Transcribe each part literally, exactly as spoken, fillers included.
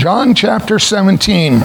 John chapter seventeen.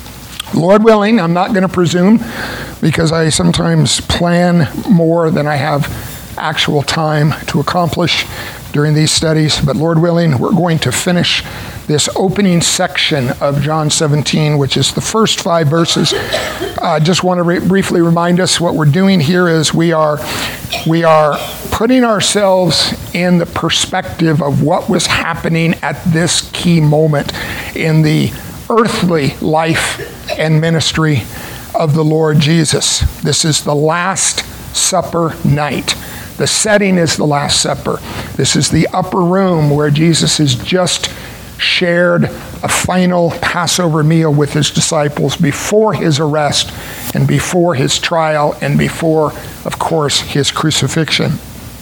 Lord willing, I'm not going to presume because I sometimes plan more than I have actual time to accomplish during these studies. But Lord willing, we're going to finish this opening section of John seventeen, which is the first five verses. I uh, just want to re- briefly remind us what we're doing here is we are we are putting ourselves in the perspective of what was happening at this key moment in the earthly life and ministry of the Lord Jesus. This is the Last Supper night. The setting is the Last Supper. This is the upper room where Jesus has just shared a final Passover meal with his disciples before his arrest and before his trial and before, of course, his crucifixion.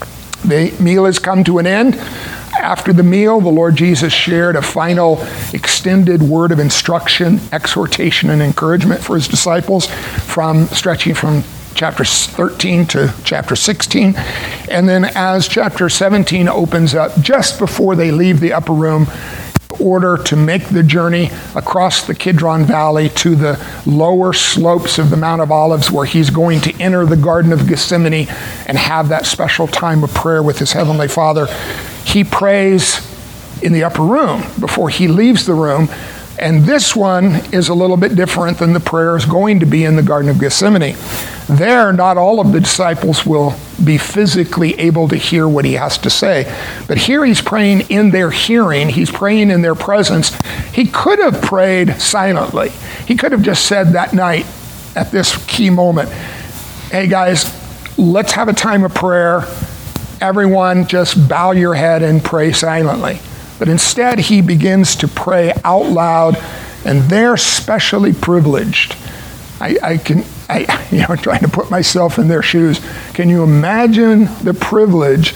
The meal has come to an end. After the meal, the Lord Jesus shared a final extended word of instruction, exhortation, and encouragement for his disciples, from stretching from chapter thirteen to chapter sixteen. And then as chapter seventeen opens up, just before they leave the upper room, in order to make the journey across the Kidron Valley to the lower slopes of the Mount of Olives, where he's going to enter the Garden of Gethsemane and have that special time of prayer with his Heavenly Father. He prays in the upper room before he leaves the room. And this one is a little bit different than the prayer is going to be in the Garden of Gethsemane. There, not all of the disciples will be physically able to hear what he has to say. But here he's praying in their hearing. He's praying in their presence. He could have prayed silently. He could have just said that night at this key moment, hey guys, let's have a time of prayer. Everyone just bow your head and pray silently. But instead, he begins to pray out loud, and they're specially privileged. I, I can, I, you know, trying to put myself in their shoes. Can you imagine the privilege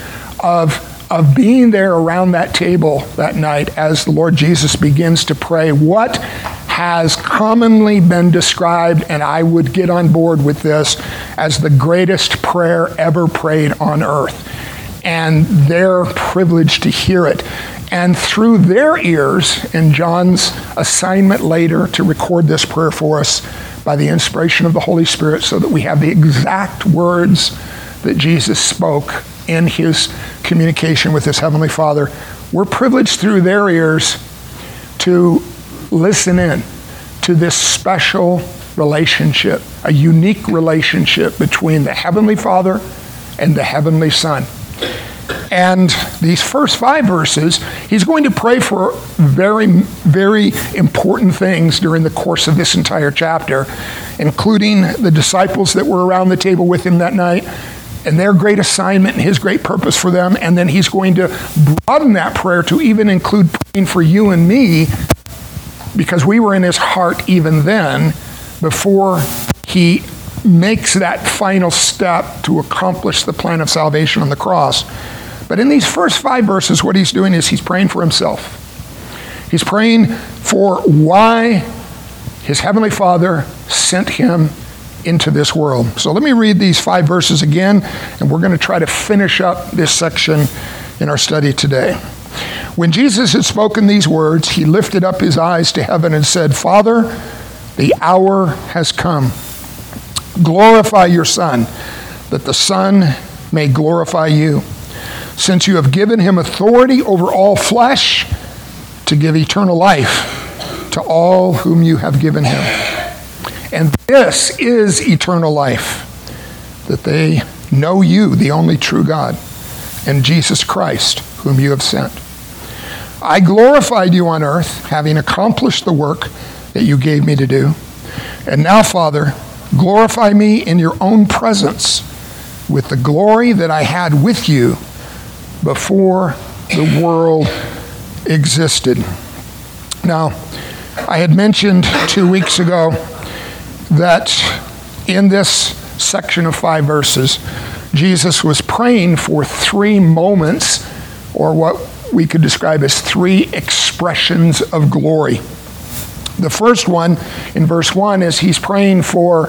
of, of being there around that table that night as the Lord Jesus begins to pray what has commonly been described, and I would get on board with this, as the greatest prayer ever prayed on earth. And they're privileged to hear it. And through their ears, in John's assignment later to record this prayer for us by the inspiration of the Holy Spirit, so that we have the exact words that Jesus spoke in his communication with his Heavenly Father, we're privileged through their ears to listen in to this special relationship, a unique relationship between the Heavenly Father and the Heavenly Son. And these first five verses, he's going to pray for very, very important things during the course of this entire chapter, including the disciples that were around the table with him that night and their great assignment and his great purpose for them. And then he's going to broaden that prayer to even include praying for you and me, because we were in his heart even then, before he makes that final step to accomplish the plan of salvation on the cross. But in these first five verses, what he's doing is he's praying for himself. He's praying for why his Heavenly Father sent him into this world. So let me read these five verses again, and we're going to try to finish up this section in our study today. When Jesus had spoken these words, he lifted up his eyes to heaven and said, Father, the hour has come. Glorify your Son, that the Son may glorify you, since you have given him authority over all flesh to give eternal life to all whom you have given him. And this is eternal life, that they know you, the only true God, and Jesus Christ, whom you have sent. I glorified you on earth, having accomplished the work that you gave me to do. And now, Father, glorify me in your own presence with the glory that I had with you before the world existed. Now, I had mentioned two weeks ago that in this section of five verses, Jesus was praying for three moments, or what we could describe as three expressions of glory. The first one, in verse one, is he's praying for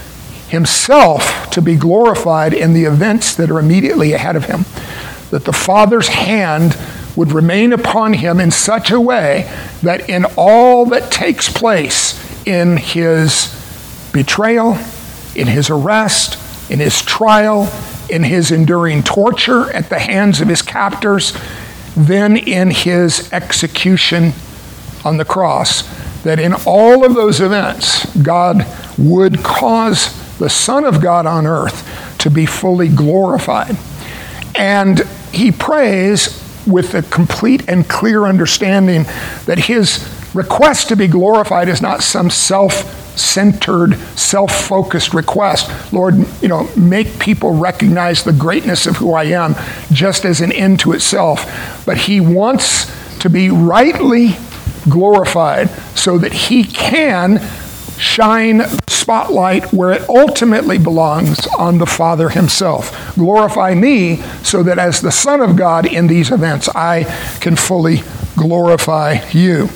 himself to be glorified in the events that are immediately ahead of him. That the Father's hand would remain upon him in such a way that in all that takes place in his betrayal, in his arrest, in his trial, in his enduring torture at the hands of his captors, then in his execution on the cross, that in all of those events, God would cause the Son of God on earth to be fully glorified. And he prays with a complete and clear understanding that his request to be glorified is not some self-centered, self-focused request. Lord, you know, make people recognize the greatness of who I am just as an end to itself. But he wants to be rightly glorified so that he can shine the spotlight where it ultimately belongs, on the Father himself. Glorify me so that as the Son of God in these events, I can fully glorify you.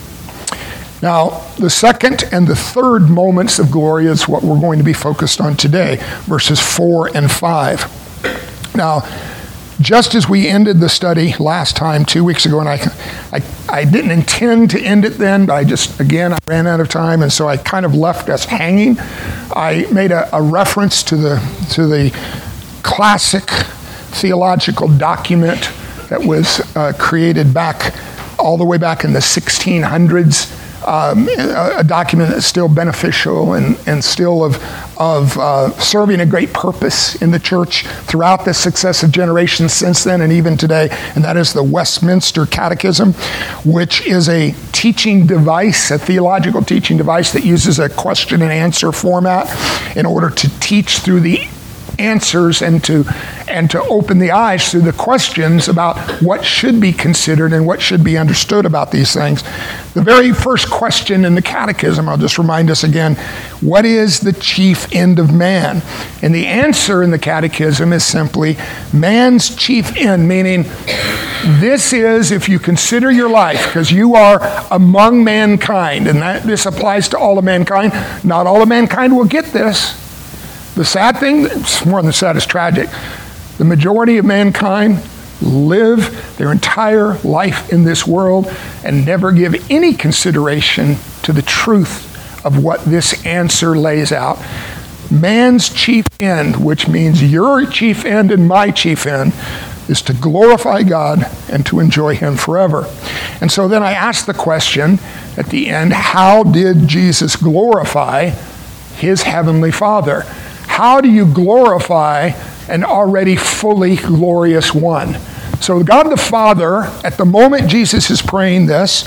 Now, the second and the third moments of glory is what we're going to be focused on today, verses four and five. Now, just as we ended the study last time, two weeks ago, and I, I, I didn't intend to end it then, but I just, again, I ran out of time, and so I kind of left us hanging. I made a, a reference to the to the classic theological document that was uh, created back, all the way back in the sixteen hundreds, um, a, a document that's still beneficial and, and still of, of uh, serving a great purpose in the church throughout the successive generations since then and even today, and that is the Westminster Catechism, which is a teaching device, a theological teaching device that uses a question and answer format in order to teach through the answers and to and to open the eyes through the questions about what should be considered and what should be understood about these things. The very first question in the Catechism, I'll just remind us again, what is the chief end of man? And the answer in the Catechism is simply man's chief end, meaning this is, if you consider your life, because you are among mankind, and that this applies to all of mankind. Not all of mankind will get this. The sad thing, it's more than sad, it's tragic. The majority of mankind live their entire life in this world and never give any consideration to the truth of what this answer lays out. Man's chief end, which means your chief end and my chief end, is to glorify God and to enjoy him forever. And so then I asked the question at the end, how did Jesus glorify his heavenly Father? How do you glorify an already fully glorious one? So God the Father, at the moment Jesus is praying this,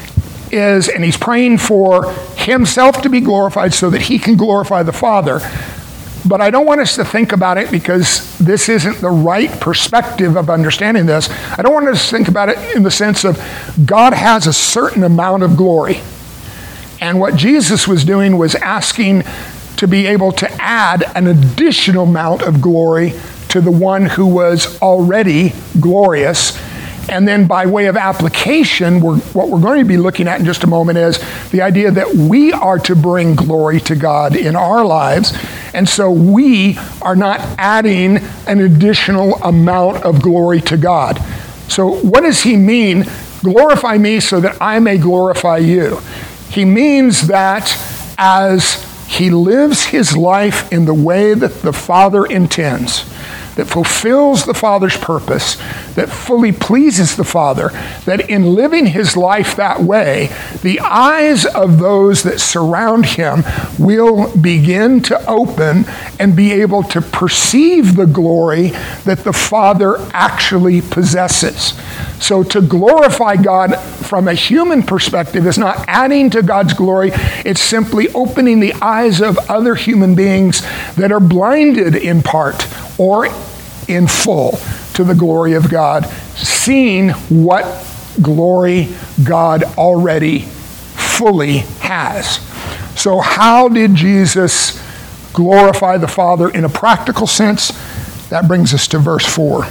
is, and he's praying for himself to be glorified so that he can glorify the Father. But I don't want us to think about it, because this isn't the right perspective of understanding this. I don't want us to think about it in the sense of God has a certain amount of glory. And what Jesus was doing was asking to be able to add an additional amount of glory to the one who was already glorious. And then by way of application, we're, what we're going to be looking at in just a moment is the idea that we are to bring glory to God in our lives. And so we are not adding an additional amount of glory to God. So what does he mean? Glorify me so that I may glorify you. He means that as he lives his life in the way that the Father intends, that fulfills the Father's purpose, that fully pleases the Father, that in living his life that way, the eyes of those that surround him will begin to open and be able to perceive the glory that the Father actually possesses. So to glorify God from a human perspective is not adding to God's glory, it's simply opening the eyes of other human beings that are blinded in part or in full to the glory of God, seeing what glory God already fully has. So how did Jesus glorify the Father in a practical sense? That brings us to verse four.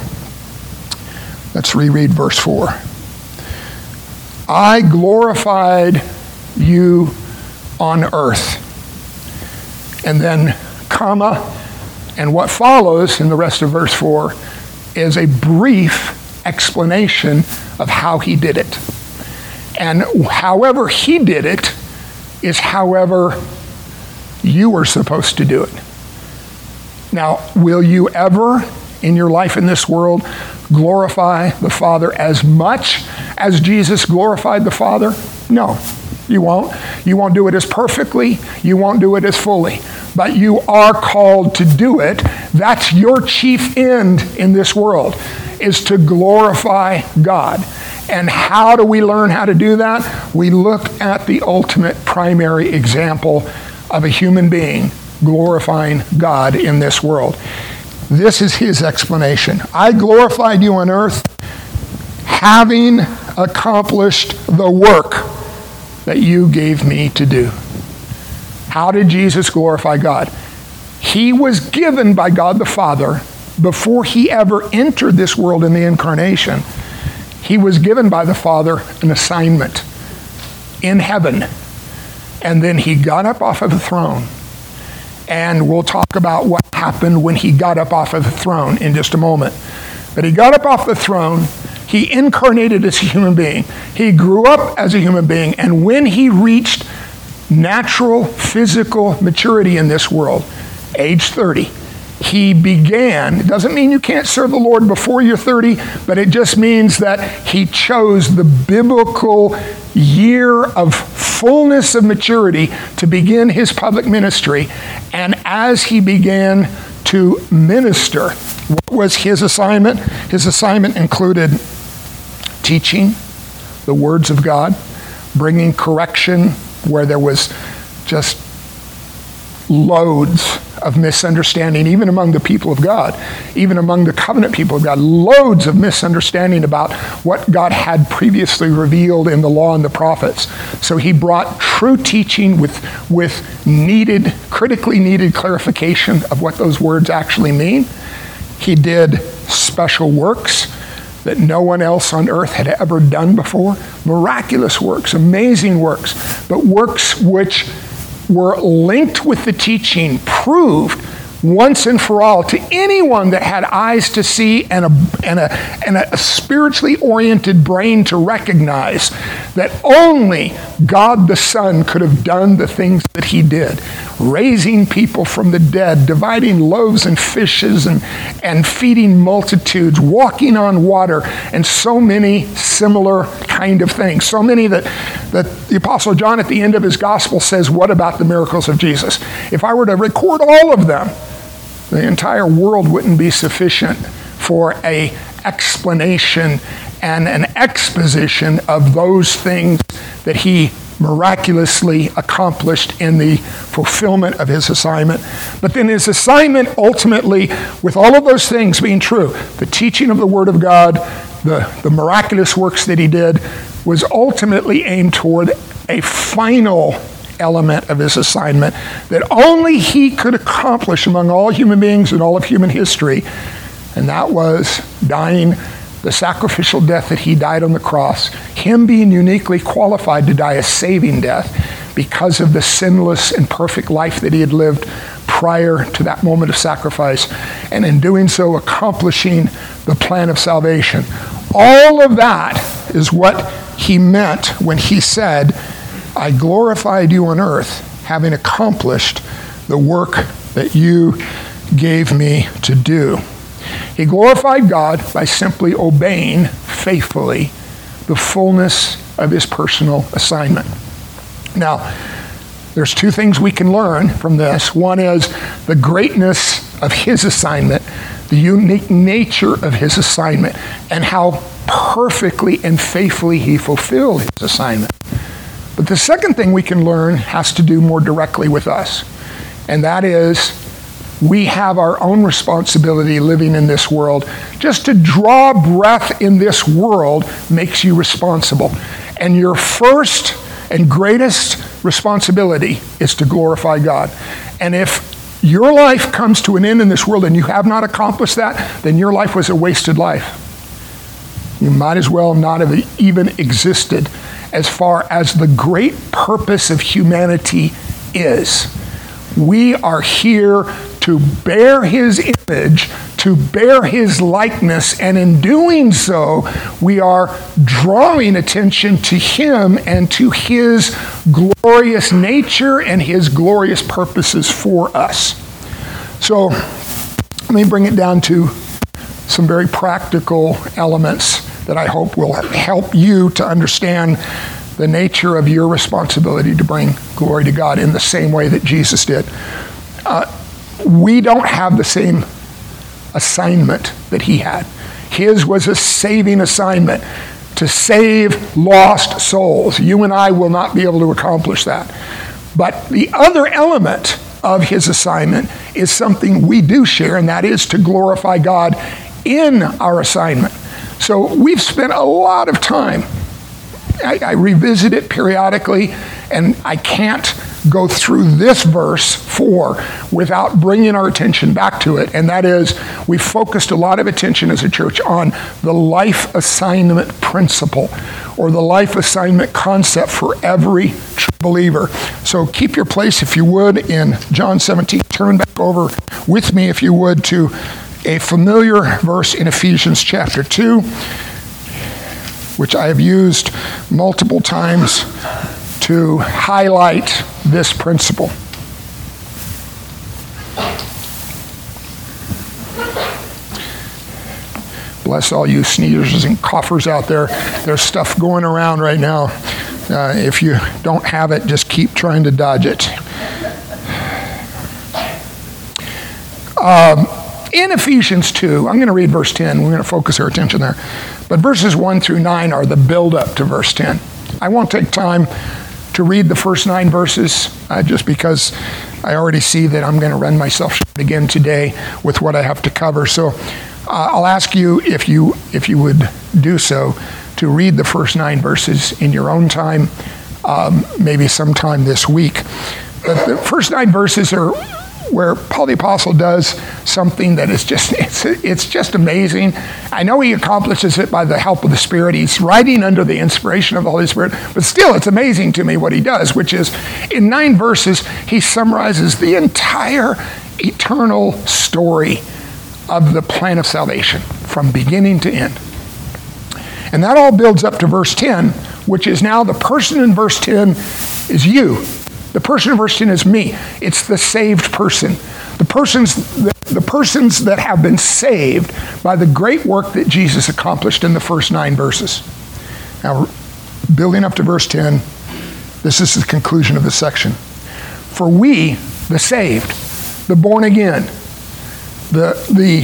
Let's reread verse four. I glorified you on earth. And then, comma, and what follows in the rest of verse four is a brief explanation of how he did it. And however he did it is however you are supposed to do it. Now, will you ever in your life in this world glorify the Father as much as Jesus glorified the Father? No, you won't. You won't do it as perfectly. You won't do it as fully. But you are called to do it. That's your chief end in this world, is to glorify God. And how do we learn how to do that? We look at the ultimate primary example of a human being glorifying God in this world. This is his explanation. I glorified you on earth, having accomplished the work that you gave me to do. How did Jesus glorify God? He was given by God the Father before he ever entered this world in the incarnation. He was given by the Father an assignment in heaven. And then he got up off of the throne. And we'll talk about what happened when he got up off of the throne in just a moment. But he got up off the throne. He incarnated as a human being. He grew up as a human being. And when he reached natural physical maturity in this world, age thirty, he began, it doesn't mean you can't serve the Lord before you're thirty, but it just means that he chose the biblical year of fullness of maturity to begin his public ministry. And as he began to minister, what was his assignment? His assignment included teaching the words of God, bringing correction where there was just loads of misunderstanding, even among the people of God, even among the covenant people of God, loads of misunderstanding about what God had previously revealed in the law and the prophets. So he brought true teaching with, with needed, critically needed clarification of what those words actually mean. He did special works that no one else on earth had ever done before. Miraculous works, amazing works, but works which were linked with the teaching, proved once and for all to anyone that had eyes to see and a, and a, and a spiritually oriented brain to recognize that only God the Son could have done the things that he did. Raising people from the dead, dividing loaves and fishes and, and feeding multitudes, walking on water, and so many similar kind of things. So many that, that the Apostle John at the end of his gospel says, what about the miracles of Jesus? If I were to record all of them, the entire world wouldn't be sufficient for an explanation and an exposition of those things that he miraculously accomplished in the fulfillment of his assignment. But then his assignment ultimately, with all of those things being true, the teaching of the Word of God, the, the miraculous works that he did, was ultimately aimed toward a final element of his assignment that only he could accomplish among all human beings in all of human history, and that was dying the sacrificial death that he died on the cross, him being uniquely qualified to die a saving death because of the sinless and perfect life that he had lived prior to that moment of sacrifice, and in doing so accomplishing the plan of salvation. All of that is what he meant when he said, I glorified you on earth, having accomplished the work that you gave me to do. He glorified God by simply obeying faithfully the fullness of his personal assignment. Now, there's two things we can learn from this. One is the greatness of his assignment, the unique nature of his assignment, and how perfectly and faithfully he fulfilled his assignment. But the second thing we can learn has to do more directly with us, and that is we have our own responsibility living in this world. Just to draw breath in this world makes you responsible. And your first and greatest responsibility is to glorify God. And if your life comes to an end in this world and you have not accomplished that, then your life was a wasted life. You might as well not have even existed as far as the great purpose of humanity is. We are here to bear his image, to bear his likeness, and in doing so, we are drawing attention to him and to his glorious nature and his glorious purposes for us. So let me bring it down to some very practical elements that I hope will help you to understand the nature of your responsibility to bring glory to God in the same way that Jesus did. Uh, we don't have the same assignment that he had. His was a saving assignment to save lost souls. You and I will not be able to accomplish that. But the other element of his assignment is something we do share, and that is to glorify God in our assignment. So we've spent a lot of time. I, I revisit it periodically, and I can't go through this verse four without bringing our attention back to it. And that is, we focused a lot of attention as a church on the life assignment principle, or the life assignment concept for every true believer. So keep your place, if you would, in John seventeen. Turn back over with me, if you would, to a familiar verse in Ephesians chapter two, which I have used multiple times to highlight this principle. Bless all you sneezers and coughers out there. There's stuff going around right now. Uh, if you don't have it, just keep trying to dodge it. Um, in Ephesians two, I'm going to read verse ten. We're going to focus our attention there. But verses one through nine are the build-up to verse ten. I won't take time to read the first nine verses, uh, just because I already see that I'm going to run myself short again today with what I have to cover. So uh, I'll ask you if you if you would do so to read the first nine verses in your own time, um, maybe sometime this week. But the first nine verses are where Paul the Apostle does something that is just, it's, it's just amazing. I know he accomplishes it by the help of the Spirit. He's writing under the inspiration of the Holy Spirit, but still it's amazing to me what he does, which is in nine verses, he summarizes the entire eternal story of the plan of salvation from beginning to end. And that all builds up to verse ten, which is now the person in verse ten is you. The person in verse ten is me. It's the saved person. The persons, the, the persons that have been saved by the great work that Jesus accomplished in the first nine verses. Now, building up to verse ten, this is the conclusion of the section. For we, the saved, the born again, the, the,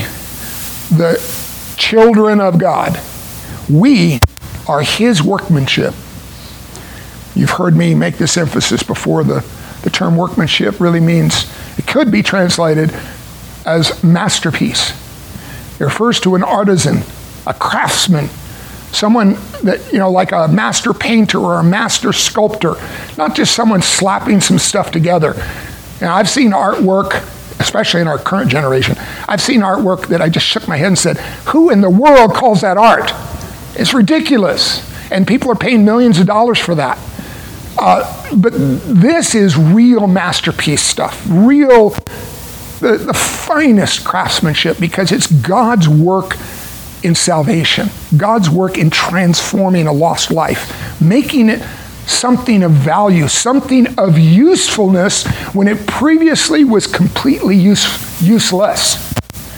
the children of God, we are his workmanship. You've heard me make this emphasis before. The, the term workmanship really means, it could be translated as masterpiece. It refers to an artisan, a craftsman, someone that, you know, like a master painter or a master sculptor, not just someone slapping some stuff together. Now, I've seen artwork, especially in our current generation, I've seen artwork that I just shook my head and said, who in the world calls that art? It's ridiculous. And people are paying millions of dollars for that. Uh, but this is real masterpiece stuff, real, the, the finest craftsmanship, because it's God's work in salvation, God's work in transforming a lost life, making it something of value, something of usefulness when it previously was completely use, useless.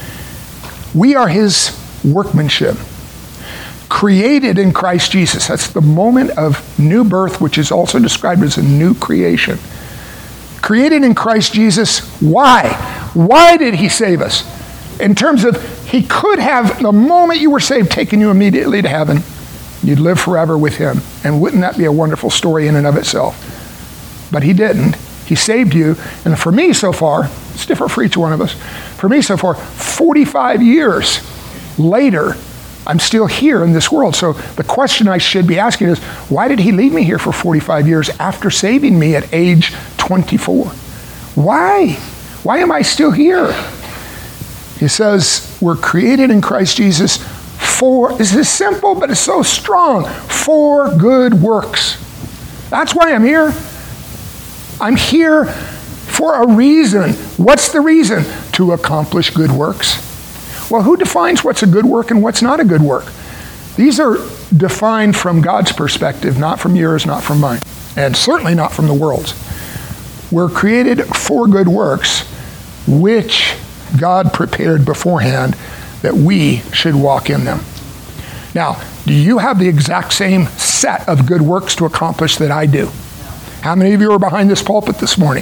We are his workmanship, created in Christ Jesus. That's the moment of new birth, which is also described as a new creation. Created in Christ Jesus. Why? Why did he save us? In terms of, he could have, the moment you were saved, taken you immediately to heaven. You'd live forever with him. And wouldn't that be a wonderful story in and of itself? But he didn't. He saved you. And for me so far, it's different for each one of us. For me so far, forty-five years later, I'm still here in this world. So the question I should be asking is, why did he leave me here for forty-five years after saving me at age twenty-four? Why? Why am I still here? He says, we're created in Christ Jesus for, this is simple, but it's so strong, for good works. That's why I'm here. I'm here for a reason. What's the reason? to accomplish good works. Well, who defines what's a good work and what's not a good work? These are defined from God's perspective, not from yours, not from mine, and certainly not from the world's. We're created for good works, which God prepared beforehand that we should walk in them. Now, do you have the exact same set of good works to accomplish that I do? How many of you are behind this pulpit this morning?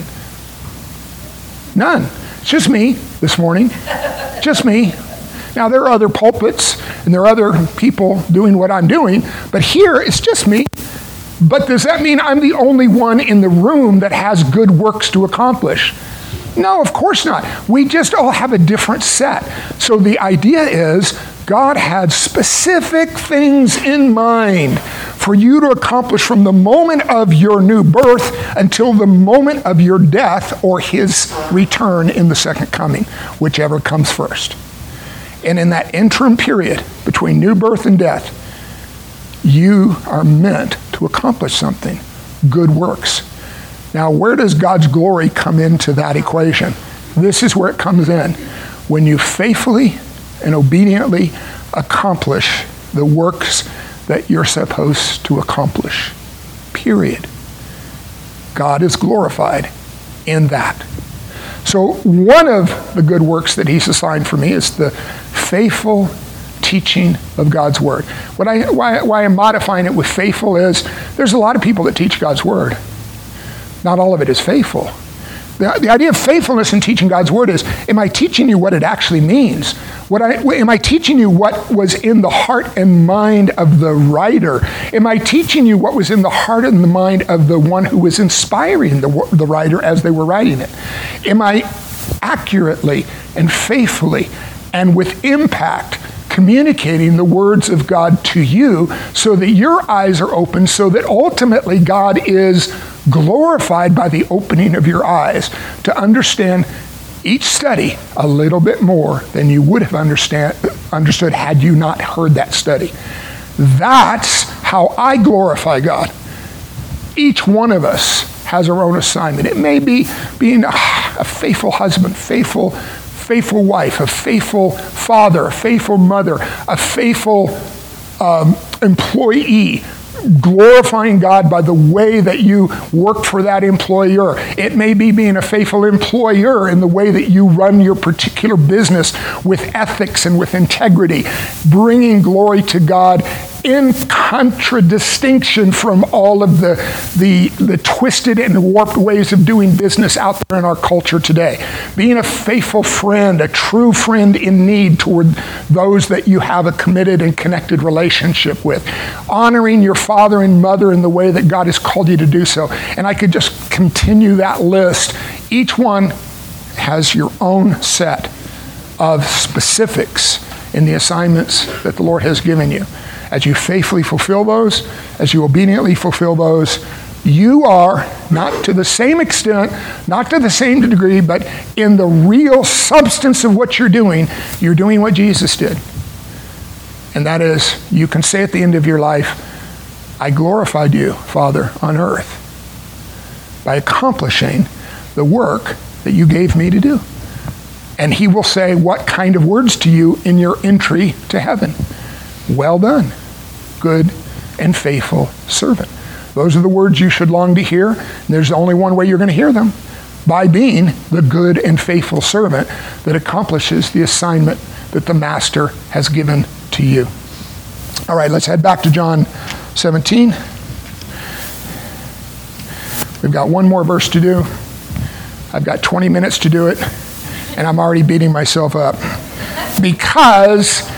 None. It's just me this morning. Just me. Now, there are other pulpits and there are other people doing what I'm doing, but here it's just me. But does that mean I'm the only one in the room that has good works to accomplish? No, of course not. We just all have a different set. So the idea is God had specific things in mind for you to accomplish from the moment of your new birth until the moment of your death or his return in the second coming, whichever comes first. And in that interim period between new birth and death, you are meant to accomplish something, good works. Now, where does God's glory come into that equation? This is where it comes in. When you faithfully and obediently accomplish the works that you're supposed to accomplish. Period. God is glorified in that. So one of the good works that he's assigned for me is the faithful teaching of God's word. What I, why, why I'm modifying it with faithful is there's a lot of people that teach God's word. Not all of it is faithful. The, the idea of faithfulness in teaching God's word is, am I teaching you what it actually means? What I, am I teaching you what was in the heart and mind of the writer? Am I teaching you what was in the heart and the mind of the one who was inspiring the, the writer as they were writing it? Am I accurately and faithfully and with impact communicating the words of God to you so that your eyes are open, so that ultimately God is glorified by the opening of your eyes to understand each study a little bit more than you would have understand, understood had you not heard that study. That's how I glorify God. Each one of us has our own assignment. It may be being a, a faithful husband, faithful faithful wife, a faithful father, a faithful mother, a faithful um, employee, glorifying God by the way that you work for that employer. It may be being a faithful employer in the way that you run your particular business with ethics and with integrity, bringing glory to God in contradistinction from all of the, the, the twisted and warped ways of doing business out there in our culture today. Being a faithful friend, a true friend in need toward those that you have a committed and connected relationship with. Honoring your father and mother in the way that God has called you to do so. And I could just continue that list. Each one has your own set of specifics in the assignments that the Lord has given you. As you faithfully fulfill those, as you obediently fulfill those, you are, not to the same extent, not to the same degree, but in the real substance of what you're doing, you're doing what Jesus did. And that is, you can say at the end of your life, I glorified you, Father, on earth by accomplishing the work that you gave me to do. And he will say what kind of words to you in your entry to heaven. Well done, good and faithful servant. Those are the words you should long to hear. And there's only one way you're going to hear them, by being the good and faithful servant that accomplishes the assignment that the master has given to you. All right, let's head back to John seventeen. We've got one more verse to do. I've got twenty minutes to do it, and I'm already beating myself up because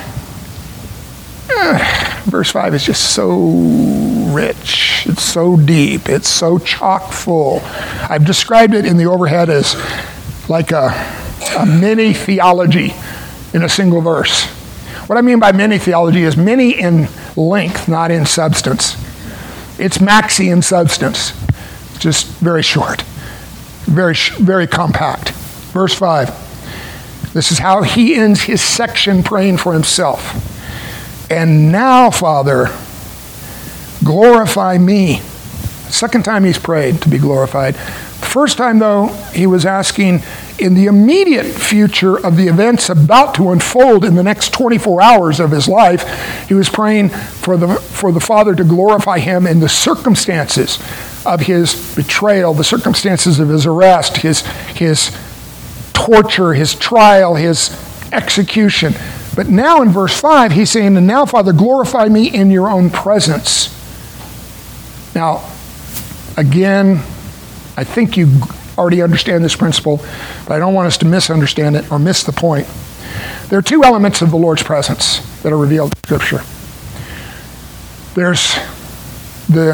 uh, verse five is just so rich. It's so deep. It's so chock full. I've described it in the overhead as like a, a mini theology in a single verse. What I mean by mini theology is mini in length, not in substance. It's maxi in substance, just very short, very, very compact. Verse five. This is how he ends his section praying for himself. And now, Father, glorify me. Second time he's prayed to be glorified. First time, though, he was asking in the immediate future of the events about to unfold in the next twenty-four hours of his life, he was praying for the, for the Father to glorify him in the circumstances of his betrayal, the circumstances of his arrest, his, his torture, his trial, his execution. But now in verse five, he's saying, and now, Father, glorify me in your own presence. Now, again, I think you already understand this principle, but I don't want us to misunderstand it or miss the point. There are two elements of the Lord's presence that are revealed in Scripture. There's the,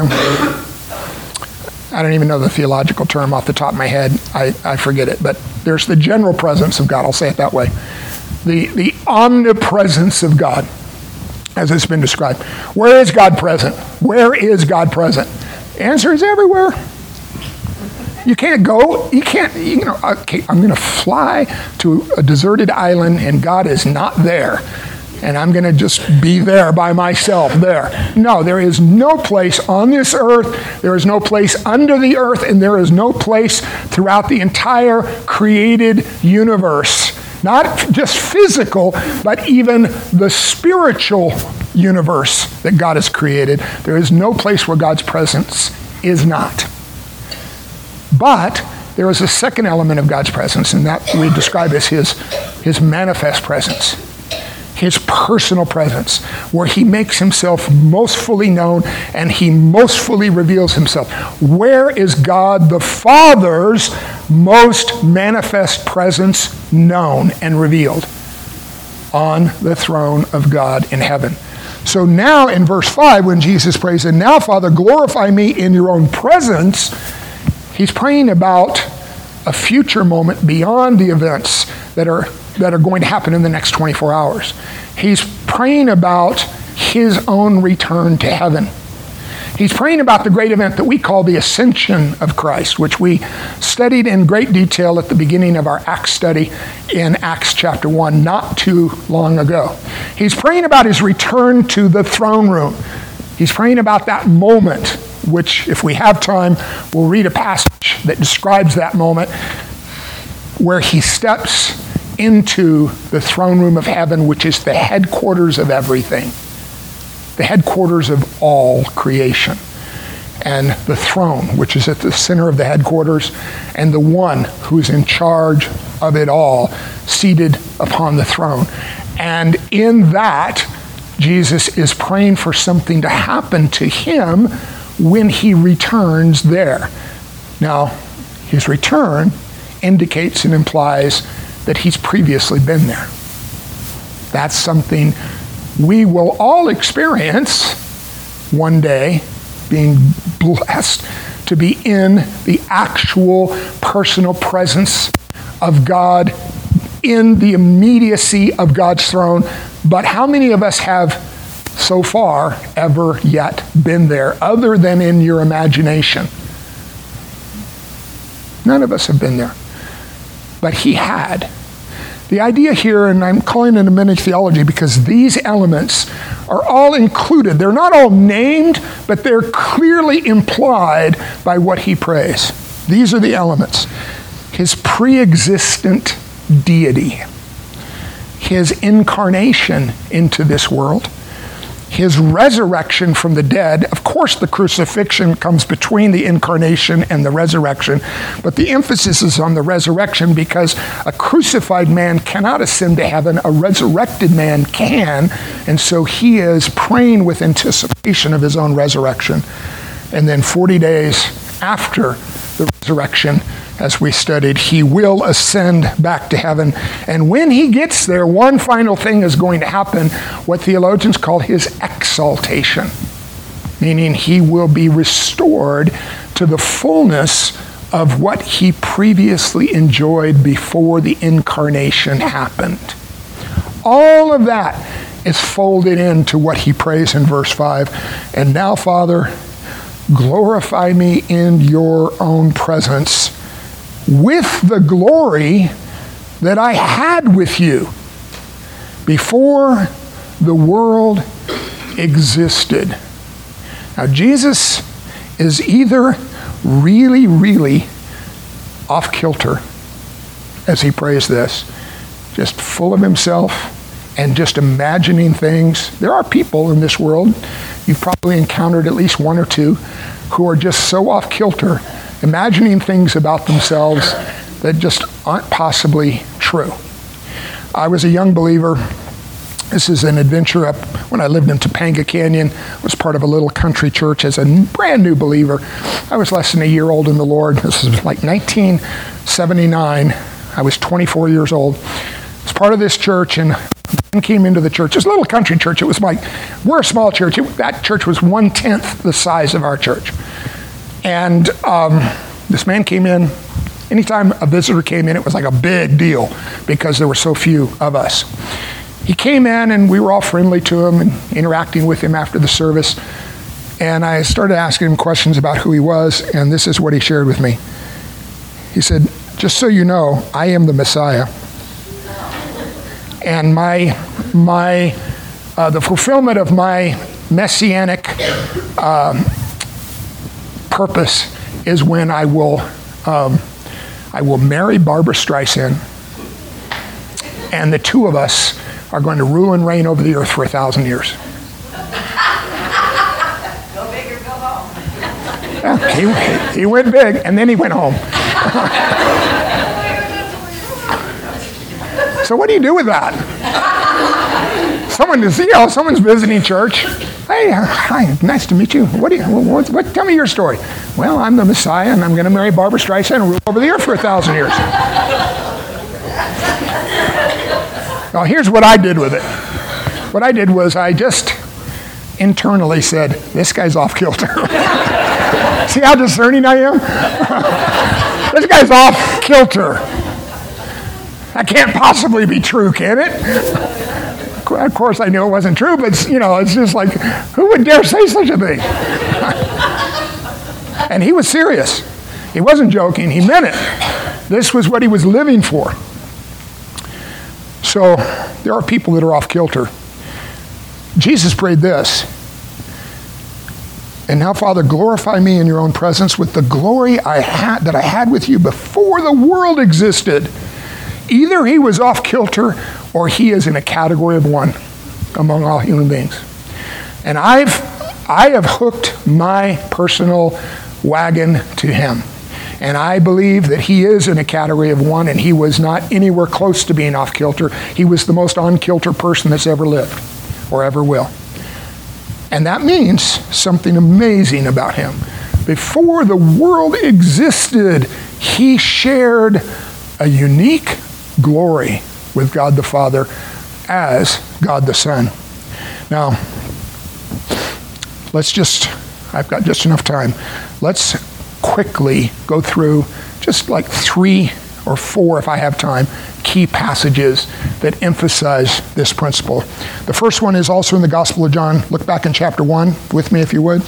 I don't even know the theological term off the top of my head. I, I forget it, but there's the general presence of God. I'll say it that way. The, the omnipresence of God, as it's been described. Where is God present? Where is God present? The answer is everywhere. You can't go, you can't, you know, okay, I'm going to fly to a deserted island and God is not there. And I'm going to just be there by myself there. No, there is no place on this earth, there is no place under the earth, and there is no place throughout the entire created universe. Not just physical, but even the spiritual universe that God has created. There is no place where God's presence is not. But there is a second element of God's presence, and that we describe as his, his manifest presence, his personal presence, where he makes himself most fully known and he most fully reveals himself. Where is God the Father's most manifest presence known and revealed? On the throne of God in heaven. So now in verse five, when Jesus prays, and now, Father, glorify me in your own presence, he's praying about a future moment beyond the events that are that are going to happen in the next twenty-four hours. He's praying about his own return to heaven. He's praying about the great event that we call the ascension of Christ, which we studied in great detail at the beginning of our Acts study in Acts chapter one, not too long ago. He's praying about his return to the throne room. He's praying about that moment, which, if we have time, we'll read a passage that describes that moment where he steps into the throne room of heaven, which is the headquarters of everything, the headquarters of all creation, and the throne, which is at the center of the headquarters, and the one who's in charge of it all, seated upon the throne. And in that, Jesus is praying for something to happen to him when he returns there. Now, his return indicates and implies that he's previously been there. That's something we will all experience one day, being blessed to be in the actual personal presence of God, in the immediacy of God's throne. But how many of us have so far ever yet been there, other than in your imagination? None of us have been there. But he had. The idea here, and I'm calling it a mini theology because these elements are all included. They're not all named, but they're clearly implied by what he prays. These are the elements. His pre-existent deity, his incarnation into this world, his resurrection from the dead. Of course, the crucifixion comes between the incarnation and the resurrection, but the emphasis is on the resurrection because a crucified man cannot ascend to heaven, a resurrected man can, and so he is praying with anticipation of his own resurrection. And then forty days after the resurrection, as we studied, he will ascend back to heaven. And when he gets there, one final thing is going to happen, what theologians call his exaltation, meaning he will be restored to the fullness of what he previously enjoyed before the incarnation happened. All of that is folded into what he prays in verse five. And now, Father, glorify me in your own presence with the glory that I had with you before the world existed. Now, Jesus is either really, really off kilter as he prays this, just full of himself and just imagining things. There are people in this world, you've probably encountered at least one or two, who are just so off kilter, imagining things about themselves that just aren't possibly true. I was a young believer. This is an adventure up when I lived in Topanga Canyon. I was part of a little country church as a brand new believer. I was less than a year old in the Lord. This was like nineteen seventy-nine. I was twenty-four years old. I was part of this church and came into the church. It's a little country church. It was like, we're a small church. It, that church was one-tenth the size of our church. And um, this man came in. Anytime a visitor came in, it was like a big deal because there were so few of us. He came in and we were all friendly to him and interacting with him after the service. And I started asking him questions about who he was, and this is what he shared with me. He said, just so you know, I am the Messiah. And my, my, uh, the fulfillment of my messianic um, purpose is when I will, um, I will marry Barbara Streisand, and the two of us are going to rule and reign over the earth for a thousand years. Go big or go home. Yeah, he, he went big, and then he went home. So what do you do with that? Someone is, you know, someone's visiting church. Hey, hi, nice to meet you. What do you? What, what? Tell me your story. Well, I'm the Messiah, and I'm going to marry Barbara Streisand and rule over the earth for a thousand years. Now, here's what I did with it. What I did was I just internally said, this guy's off kilter. See how discerning I am? This guy's off kilter. That can't possibly be true, can it? Of course, I knew it wasn't true, but, you know, it's just like, who would dare say such a thing? And he was serious. He wasn't joking. He meant it. This was what he was living for. So there are people that are off kilter. Jesus prayed this. And now, Father, glorify me in your own presence with the glory I had that I had with you before the world existed. Either he was off kilter or he is in a category of one among all human beings. And I've I have hooked my personal wagon to him. And I believe that he is in a category of one, and he was not anywhere close to being off kilter. He was the most on kilter person that's ever lived or ever will. And that means something amazing about him. Before the world existed, he shared a unique glory with God the Father as God the Son. Now, let's just, I've got just enough time. Let's quickly go through just like three or four, if I have time, key passages that emphasize this principle. The first one is also in the Gospel of John. Look back in chapter one with me, if you would.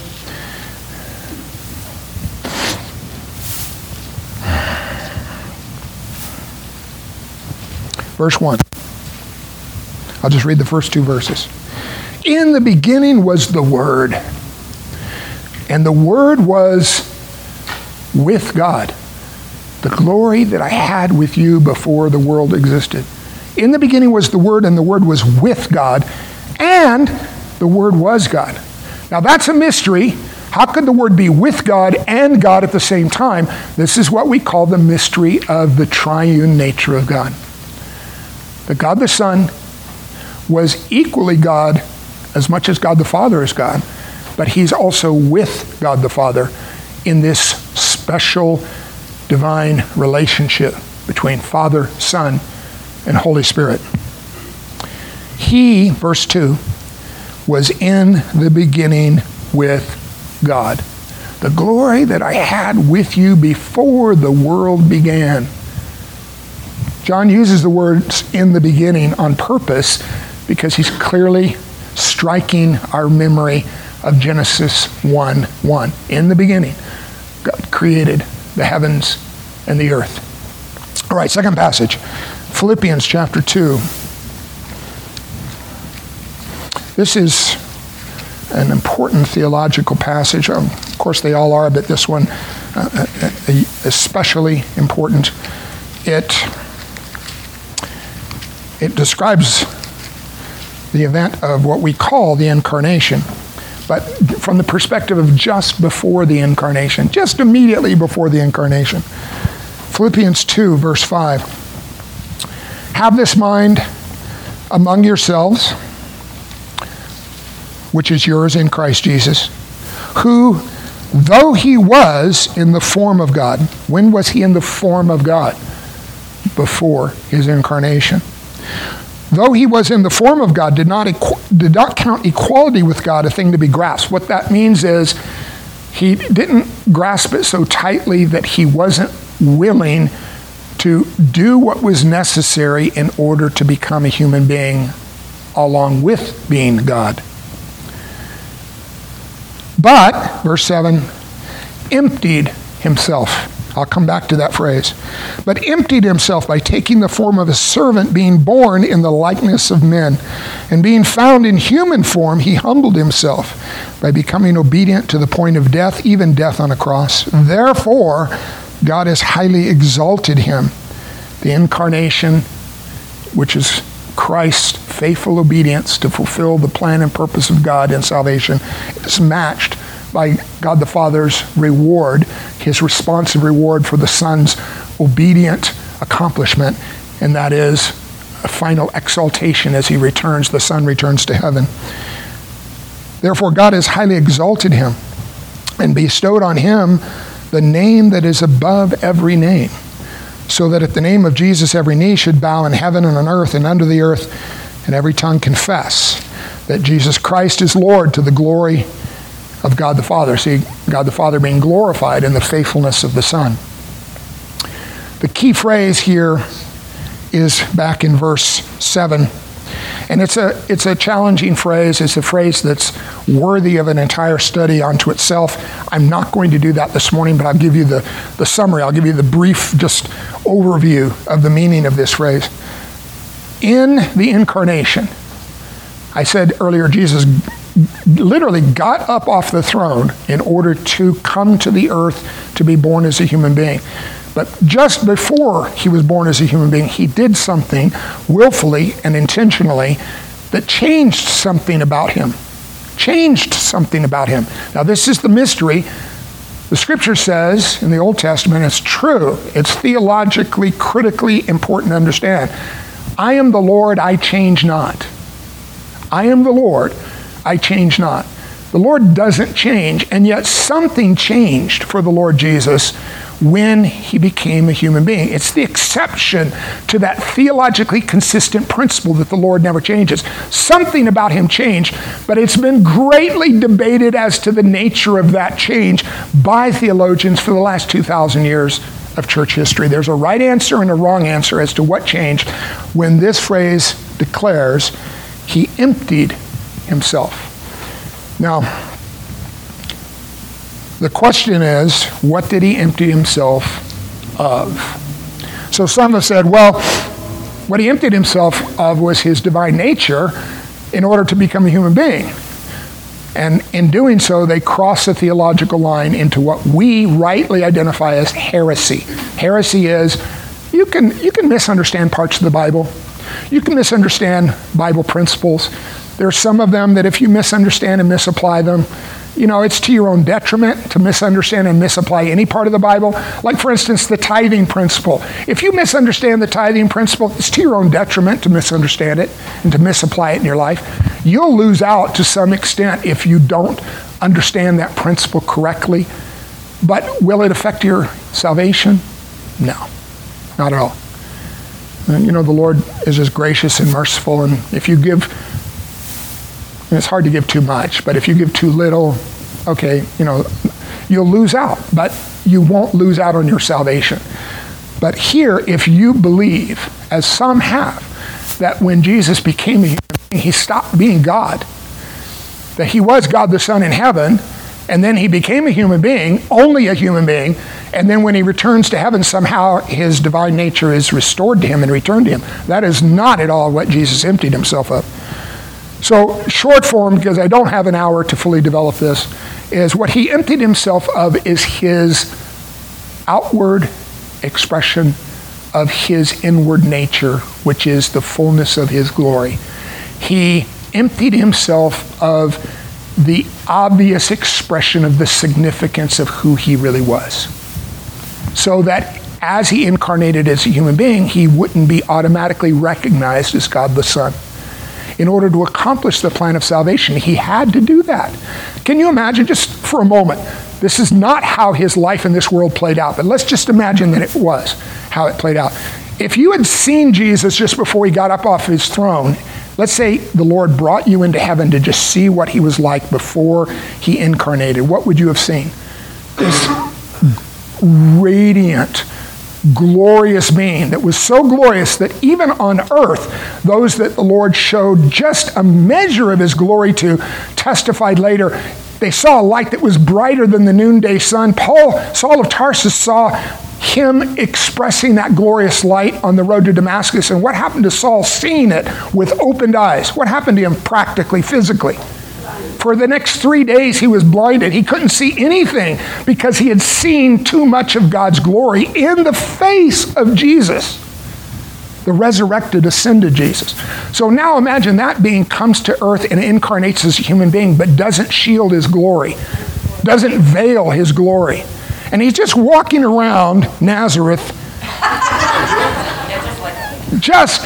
Verse one. I'll just read the first two verses. In the beginning was the Word, and the Word was with God. The glory that I had with you before the world existed. In the beginning was the Word, and the Word was with God, and the Word was God. Now that's a mystery. How could the Word be with God and God at the same time? This is what we call the mystery of the triune nature of God. That God the Son was equally God as much as God the Father is God, but he's also with God the Father in this special divine relationship between Father, Son, and Holy Spirit. He, verse two, was in the beginning with God. The glory that I had with you before the world began. John uses the words in the beginning on purpose because he's clearly striking our memory of Genesis one one. In the beginning, God created the heavens and the earth. All right, second passage, Philippians chapter two. This is an important theological passage. Um, of course, they all are, but this one uh, especially important. It, it describes the event of what we call the incarnation, but from the perspective of just before the incarnation, just immediately before the incarnation. Philippians two, verse five. Have this mind among yourselves, which is yours in Christ Jesus, who, though he was in the form of God, when was he in the form of God? Before his incarnation. Though he was in the form of God, did not, equ- did not count equality with God a thing to be grasped. What that means is he didn't grasp it so tightly that he wasn't willing to do what was necessary in order to become a human being along with being God. But, verse seven, emptied himself. I'll come back to that phrase. But emptied himself by taking the form of a servant, being born in the likeness of men. And being found in human form, he humbled himself by becoming obedient to the point of death, even death on a cross. Therefore, God has highly exalted him. The incarnation, which is Christ's faithful obedience to fulfill the plan and purpose of God in salvation, is matched by God the Father's reward, his responsive reward for the Son's obedient accomplishment, and that is a final exaltation as he returns, the Son returns to heaven. Therefore, God has highly exalted him and bestowed on him the name that is above every name, so that at the name of Jesus every knee should bow in heaven and on earth and under the earth, and every tongue confess that Jesus Christ is Lord, to the glory of God the Father. See, God the Father being glorified in the faithfulness of the Son. The key phrase here is back in verse seven. And it's a it's a challenging phrase. It's a phrase that's worthy of an entire study unto itself. I'm not going to do that this morning, but I'll give you the, the summary. I'll give you the brief just overview of the meaning of this phrase. In the incarnation, I said earlier, Jesus literally got up off the throne in order to come to the earth to be born as a human being. But just before he was born as a human being, he did something willfully and intentionally that changed something about him. Changed something about him. Now, this is the mystery. The scripture says in the Old Testament, it's true. It's theologically, critically important to understand. I am the Lord, I change not. I am the Lord, I change not. The Lord doesn't change, and yet something changed for the Lord Jesus when he became a human being. It's the exception to that theologically consistent principle that the Lord never changes. Something about him changed, but it's been greatly debated as to the nature of that change by theologians for the last two thousand years of church history. There's a right answer and a wrong answer as to what changed when this phrase declares he emptied himself. Now, the question is, what did he empty himself of? So some have said, well, what he emptied himself of was his divine nature in order to become a human being. And in doing so, they cross the theological line into what we rightly identify as heresy. Heresy is, you can, you can misunderstand parts of the Bible. You can misunderstand Bible principles. There are some of them that if you misunderstand and misapply them, you know, it's to your own detriment to misunderstand and misapply any part of the Bible. Like, for instance, the tithing principle. If you misunderstand the tithing principle, it's to your own detriment to misunderstand it and to misapply it in your life. You'll lose out to some extent if you don't understand that principle correctly. But will it affect your salvation? No, not at all. And, you know, the Lord is just gracious and merciful, and if you give, and it's hard to give too much, but if you give too little, okay, you know, you'll lose out, but you won't lose out on your salvation. But here, if you believe, as some have, that when Jesus became a human being, he stopped being God, that he was God the Son in heaven, and then he became a human being, only a human being, and then when he returns to heaven, somehow his divine nature is restored to him and returned to him. That is not at all what Jesus emptied himself of. So, short form, because I don't have an hour to fully develop this, is what he emptied himself of is his outward expression of his inward nature, which is the fullness of his glory. He emptied himself of the obvious expression of the significance of who he really was, so that as he incarnated as a human being, he wouldn't be automatically recognized as God the Son. In order to accomplish the plan of salvation, he had to do that. Can you imagine, just for a moment, this is not how his life in this world played out, but let's just imagine that it was how it played out. If you had seen Jesus just before he got up off his throne, let's say the Lord brought you into heaven to just see what he was like before he incarnated, what would you have seen? This radiant, glorious being that was so glorious that even on earth, those that the Lord showed just a measure of his glory to testified later. They saw a light that was brighter than the noonday sun. Paul, Saul of Tarsus, saw him expressing that glorious light on the road to Damascus. And what happened to Saul seeing it with opened eyes? What happened to him practically, physically? For the next three days, he was blinded. He couldn't see anything because he had seen too much of God's glory in the face of Jesus, the resurrected, ascended Jesus. So now imagine that being comes to earth and incarnates as a human being, but doesn't shield his glory, doesn't veil his glory. And he's just walking around Nazareth, just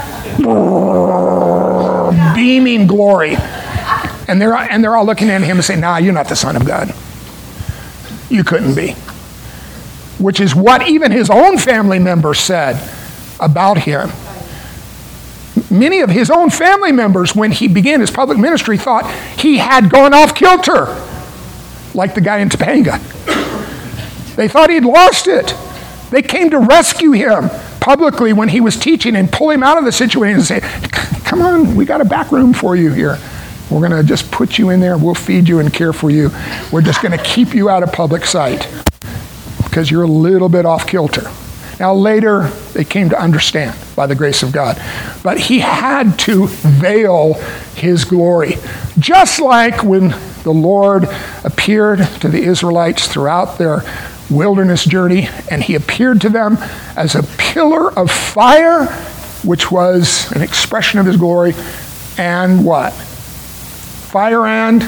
beaming glory. And they're, and they're all looking at him and saying, nah, you're not the Son of God. You couldn't be. Which is what even his own family members said about him. Many of his own family members, when he began his public ministry, thought he had gone off kilter, like the guy in Topanga. They thought he'd lost it. They came to rescue him publicly when he was teaching and pull him out of the situation and say, come on, we got a back room for you here. We're going to just put you in there. We'll feed you and care for you. We're just going to keep you out of public sight because you're a little bit off kilter. Now later, they came to understand by the grace of God. But he had to veil his glory. Just like when the Lord appeared to the Israelites throughout their wilderness journey, and he appeared to them as a pillar of fire, which was an expression of his glory, and what? Fire and?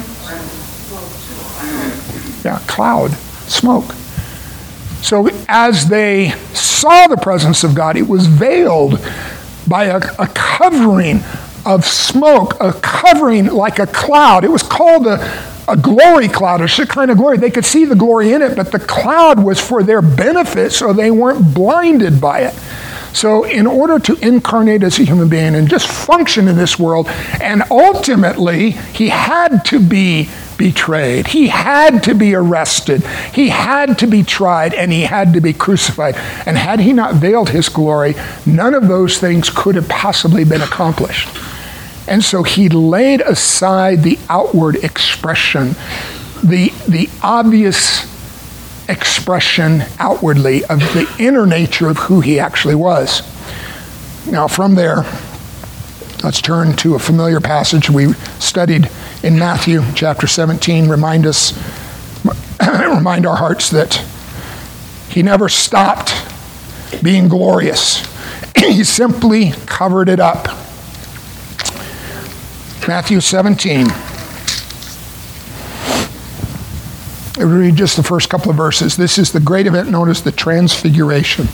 Yeah, cloud, smoke. So as they saw the presence of God, it was veiled by a, a covering of smoke, a covering like a cloud. It was called a, a glory cloud, a Shekinah glory. They could see the glory in it, but the cloud was for their benefit, so they weren't blinded by it. So in order to incarnate as a human being and just function in this world, and ultimately, he had to be betrayed. He had to be arrested. He had to be tried, and he had to be crucified. And had he not veiled his glory, none of those things could have possibly been accomplished. And so he laid aside the outward expression, the, the obvious expression outwardly of the inner nature of who he actually was. Now from there, let's turn to a familiar passage we studied in Matthew chapter seventeen. Remind us, remind our hearts that he never stopped being glorious. He simply covered it up. Matthew seventeen. I read just the first couple of verses. This is the great event known as the Transfiguration.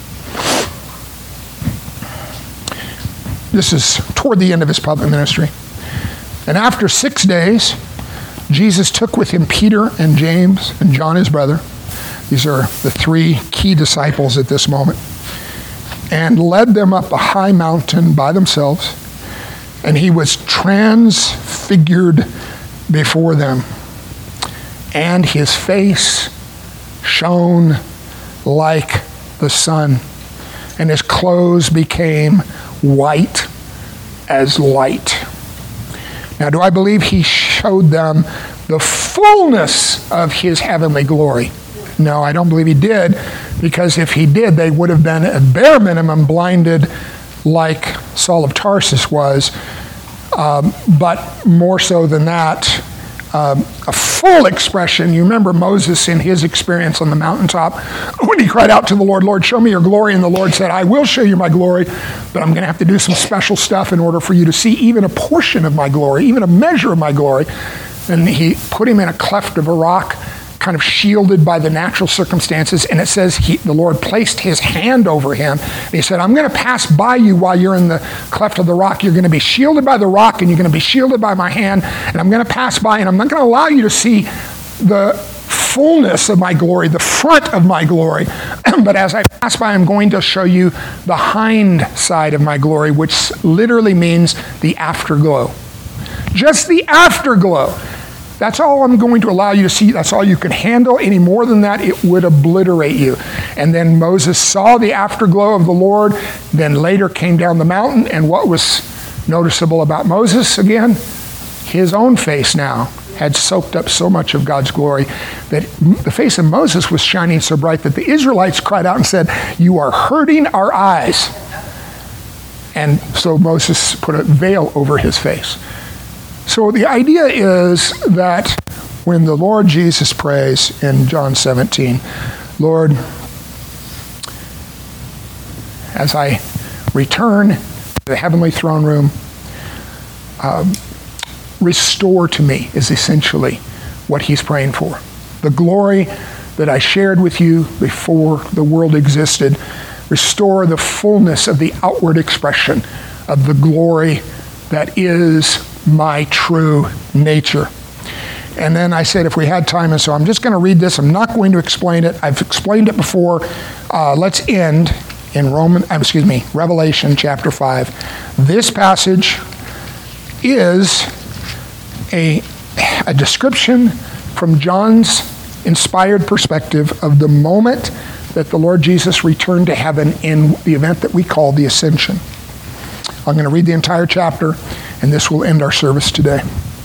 This is toward the end of his public ministry. And after six days, Jesus took with him Peter and James and John, his brother. These are the three key disciples at this moment. And led them up a high mountain by themselves. And he was transfigured before them. And his face shone like the sun, and his clothes became white as light. Now, do I believe he showed them the fullness of his heavenly glory? No, I don't believe he did, because if he did, they would have been at bare minimum blinded like Saul of Tarsus was. Um, but more so than that, um, a full expression. You remember Moses in his experience on the mountaintop when he cried out to the Lord, Lord, show me your glory. And the Lord said, I will show you my glory, but I'm going to have to do some special stuff in order for you to see even a portion of my glory, even a measure of my glory. And he put him in a cleft of a rock, kind of shielded by the natural circumstances. And it says he, the Lord placed his hand over him. And he said, I'm going to pass by you while you're in the cleft of the rock. You're going to be shielded by the rock, and you're going to be shielded by my hand. And I'm going to pass by, and I'm not going to allow you to see the fullness of my glory, the front of my glory. But as I pass by, I'm going to show you the hind side of my glory, which literally means the afterglow. Just the afterglow. That's all I'm going to allow you to see. That's all you can handle. Any more than that, it would obliterate you. And then Moses saw the afterglow of the Lord, then later came down the mountain. And what was noticeable about Moses again? His own face now had soaked up so much of God's glory that the face of Moses was shining so bright that the Israelites cried out and said, you are hurting our eyes. And so Moses put a veil over his face. So the idea is that when the Lord Jesus prays in John seventeen, Lord, as I return to the heavenly throne room, um, restore to me is essentially what he's praying for. The glory that I shared with you before the world existed, restore the fullness of the outward expression of the glory that is my true nature. And then I said if we had time, and so I'm just going to read this. I'm not going to explain it. I've explained it before. Uh, let's end in Roman, excuse me, Revelation chapter five. This passage is a, a description from John's inspired perspective of the moment that the Lord Jesus returned to heaven in the event that we call the Ascension. I'm going to read the entire chapter, and this will end our service today.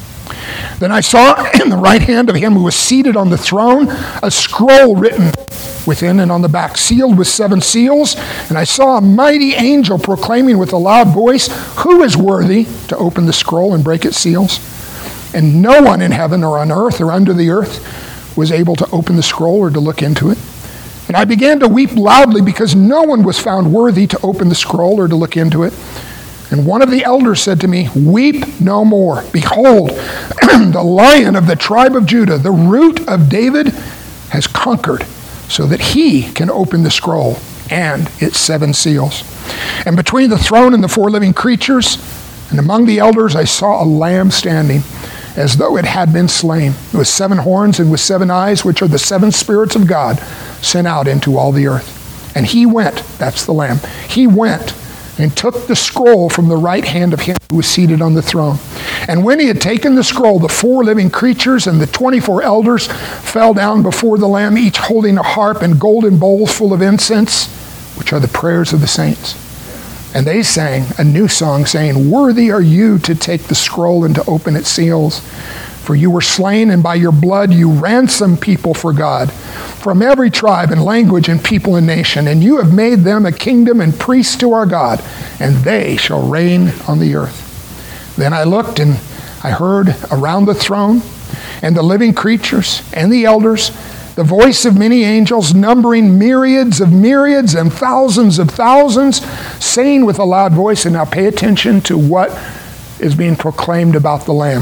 Then I saw in the right hand of him who was seated on the throne a scroll written within and on the back, sealed with seven seals. And I saw a mighty angel proclaiming with a loud voice, who is worthy to open the scroll and break its seals? And no one in heaven or on earth or under the earth was able to open the scroll or to look into it. And I began to weep loudly because no one was found worthy to open the scroll or to look into it. And one of the elders said to me, weep no more. Behold, the Lion of the tribe of Judah, the Root of David, has conquered so that he can open the scroll and its seven seals. And between the throne and the four living creatures, and among the elders, I saw a lamb standing as though it had been slain, with seven horns and with seven eyes, which are the seven spirits of God sent out into all the earth. And he went, that's the lamb, he went and took the scroll from the right hand of him who was seated on the throne. And when he had taken the scroll, the four living creatures and the twenty-four elders fell down before the Lamb, each holding a harp and golden bowls full of incense, which are the prayers of the saints. And they sang a new song, saying, worthy are you to take the scroll and to open its seals. For you were slain, and by your blood you ransomed people for God, from every tribe and language and people and nation. And you have made them a kingdom and priests to our God, and they shall reign on the earth. Then I looked, and I heard around the throne, and the living creatures, and the elders, the voice of many angels, numbering myriads of myriads and thousands of thousands, saying with a loud voice, and now pay attention to what is being proclaimed about the Lamb,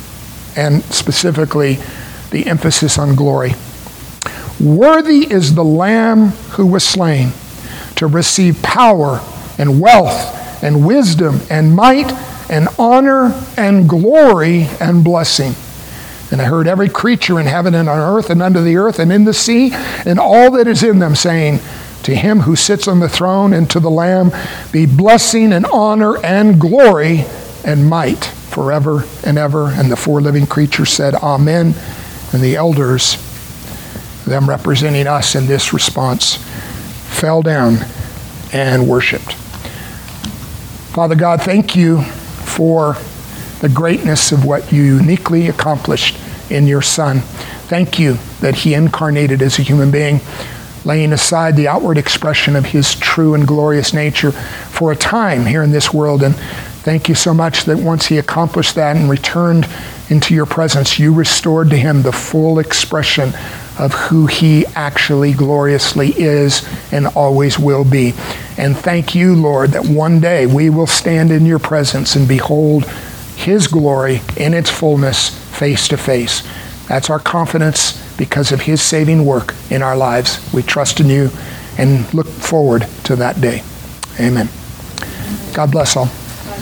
and specifically the emphasis on glory. Worthy is the Lamb who was slain to receive power and wealth and wisdom and might and honor and glory and blessing. And I heard every creature in heaven and on earth and under the earth and in the sea and all that is in them saying, to him who sits on the throne and to the Lamb be blessing and honor and glory and might forever and ever. And the four living creatures said, Amen. And the elders, them representing us in this response, fell down and worshiped. Father God, thank you for the greatness of what you uniquely accomplished in your Son. Thank you that he incarnated as a human being, laying aside the outward expression of his true and glorious nature for a time here in this world. And thank you so much that once he accomplished that and returned into your presence, you restored to him the full expression of who he actually gloriously is and always will be. And thank you, Lord, that one day we will stand in your presence and behold his glory in its fullness face to face. That's our confidence because of his saving work in our lives. We trust in you and look forward to that day. Amen. God bless all.